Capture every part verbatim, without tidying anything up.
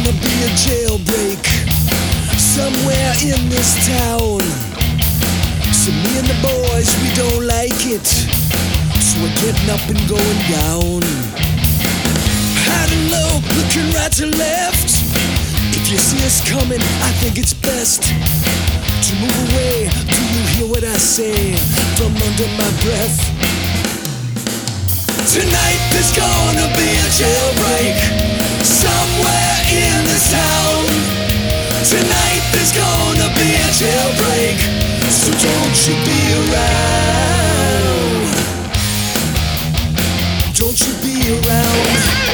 gonna be a jailbreak somewhere in this town. So me and the boys, we don't like it, so we're getting up and going down. High and low, looking right to left. If you see us coming, I think it's best to move away. Do you hear what I say from under my breath? Tonight there's gonna be a jailbreak somewhere in this town. Tonight there's gonna be a jailbreak, so don't you be around. Don't you be around.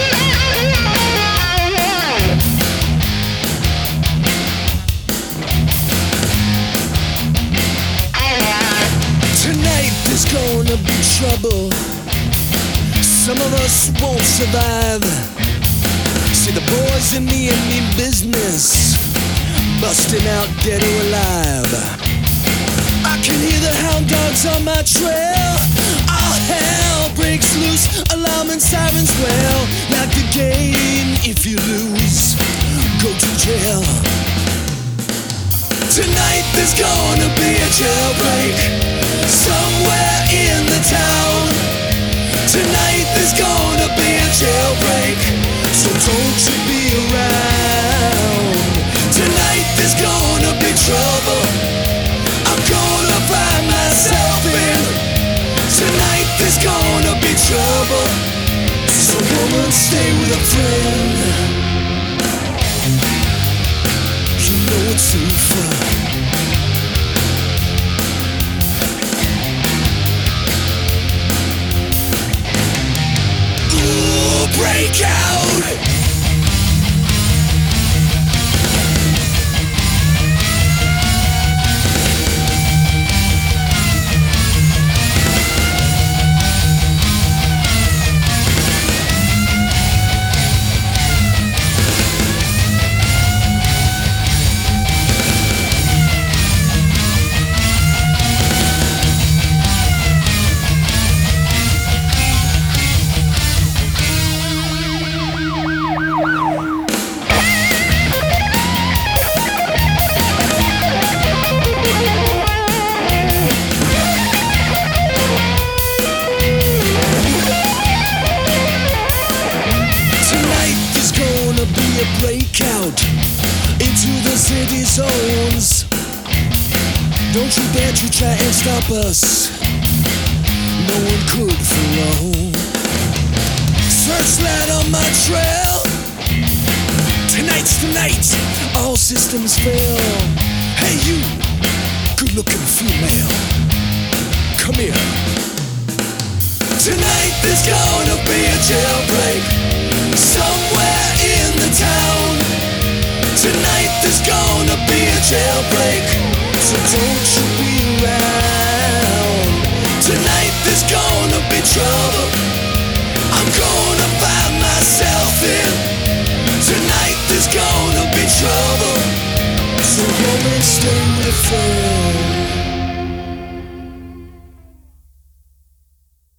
Tonight there's gonna be trouble. Some of us won't survive. See, the boys and me and me business, busting out dead or alive. I can hear the hound dogs on my trail. All hell breaks loose, alarm and sirens wail. Like the game, if you lose, go to jail. Tonight there's gonna be a jailbreak somewhere in the town. Tonight there's gonna be a jailbreak, so don't you be around. Tonight there's gonna be trouble, I'm gonna find myself in. Tonight there's gonna be trouble, so woman, stay with a friend. You know it's safer. Break out! Breakout into the city zones. Don't you dare to try and stop us, no one could for long. Searchlight on my trail. Tonight's the night, all systems fail. Hey you, good looking female, come here. Tonight there's gonna be a jailbreak somewhere in the town. Tonight there's gonna be a jailbreak, so don't you be around. Tonight there's gonna be trouble, I'm gonna find myself in. Tonight there's gonna be trouble, so woman, stay with a friend.